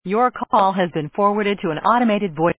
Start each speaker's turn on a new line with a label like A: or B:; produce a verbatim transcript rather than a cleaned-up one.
A: Your call has been forwarded to an automated voice.